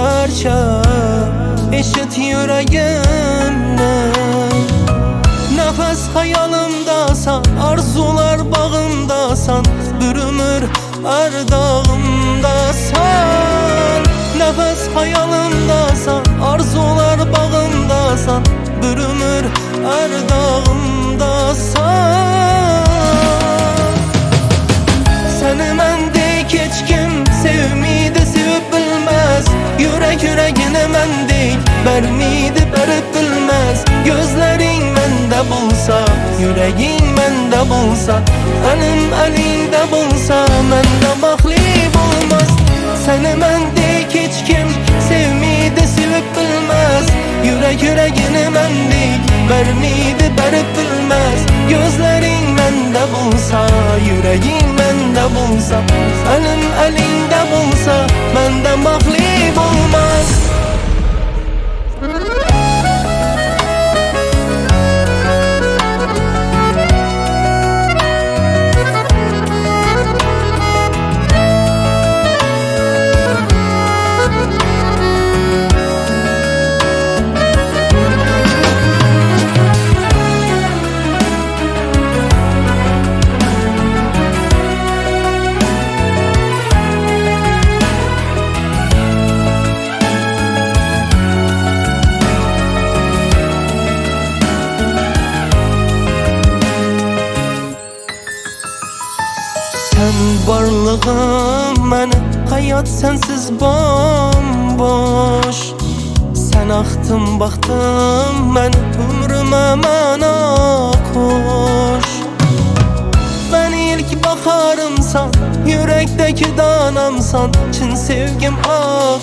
derken eşit yüreğimle. Nefes hayalimdasan, arzular bağımdasan, bürümür her dağımdasan. Nefes hayalimdasan, arzular bağımdasan, bürümür her dağımdasan. Seni mendek hiç kim sevmiydi, sevip bilmez. Yürek yüreğini mendek vermiydi, verip bilmez. Gözlerin mende bulsa, yüreğin mende bulsa, elim elinde bulsa, mende mahlip olmaz. Seni mendek hiç kim sevmiydi, sevip bilmez. Yürek yüreğini mendek vermiydi, verip bilmez. Gözlerin mende bulsa, yüreğin mende bulsa, elim elinde bulsa, mende mahlip olmaz. Sen varlığım benim, hayat sensiz bomboş. Sen aktın baktın ben ömrüme mana koş. Ben ilk bakarımsan, yürekteki danamsan, çin sevgim ah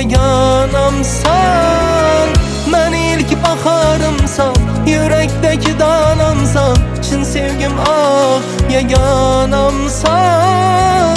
yeganamsan. Ben ilk bakarımsan, yürekteki danamsan, çin sevgim ah yeganamsan.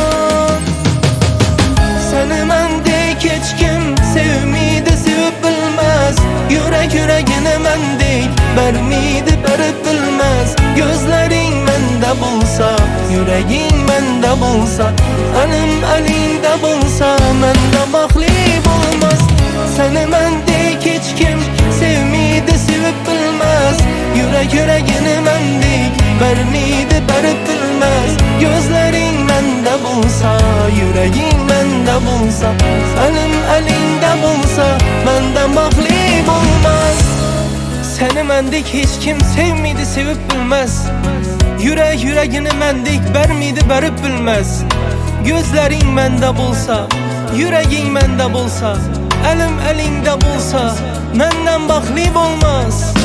Seni mendek hiç kim sevmiydi, sevip bilmez. Yürek yüreğini mendek vermiydi, verip bilmez. Gözlerin mende bulsa, yüreğin mende bulsa, elim elinde bulsa, mende mahlip olmaz. Seni mendek hiç kim sevmiydi, sevip bilmez. Yürek yüreğini mendek vermiydi, verip bilmez. Gözlerin mende bulsa, yüreğin mende bulsa, elim elinde bulsa, mende mahlip olmaz. Seni mendek hiç kim sevmiydi, sevip bilmez. Yürek yüreğini mendek vermiydi, verip bilmez. Gözlerin mende bulsa, yüreğin mende bulsa, elim elinde bulsa, menden mahlip olmaz.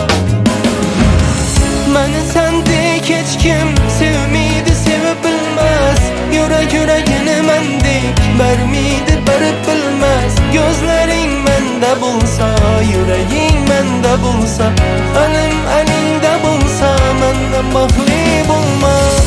Beni sendek hiç kim sevmiydi, sevip bilmez. Yürek yüreğini mendek vermiydi, verip bilmez. Gözlerin mende bulsa, yüreğin mende bulsa, elim elinde bulsa, menden mahlip olmaz.